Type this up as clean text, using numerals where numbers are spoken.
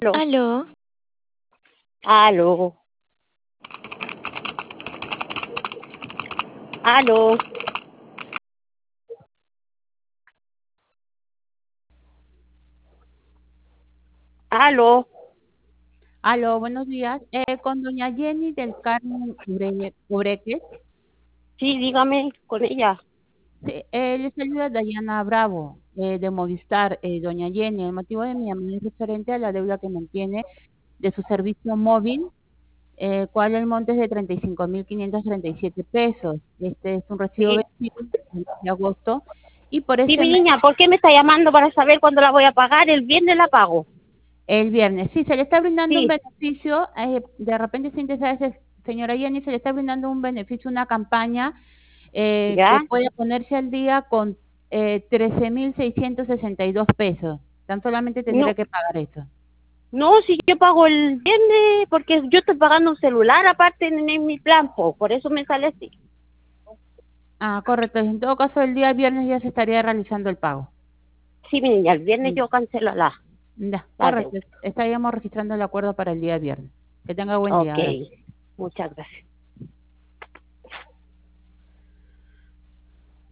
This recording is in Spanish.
Aló, Aló, aló, aló, aló. Aló, buenos días. Con doña Jenny del Carmen Ubreque. Sí, dígame con ella. Sí, les saluda Dayana Bravo, de Movistar. Doña Jenny, el motivo de mi llamada es referente a la deuda que mantiene de su servicio móvil, cual el monte es de 35.537 pesos. Este es un recibo Sí, vencido de agosto y por sí, este mi mes, niña, ¿por qué me está llamando para saber cuándo la voy a pagar? El viernes la pago. el viernes. Sí, se le está brindando un Sí, beneficio, de repente se interesa, señora Jenny, se le está brindando un beneficio, una campaña que ¿ya? puede ponerse al día con 13.662 pesos. Tan solamente tendría No, que pagar eso. no, si yo pago el viernes, porque yo estoy pagando un celular aparte en mi plan, por eso me sale así. Ah, correcto. En todo caso, el día viernes ya se estaría realizando el pago. Sí, mi niña, el viernes Mm, yo cancelo Ya, la correcto. deuda. Estaríamos registrando el acuerdo para el día viernes. Que tenga buen día. Ok, Gracias. muchas gracias.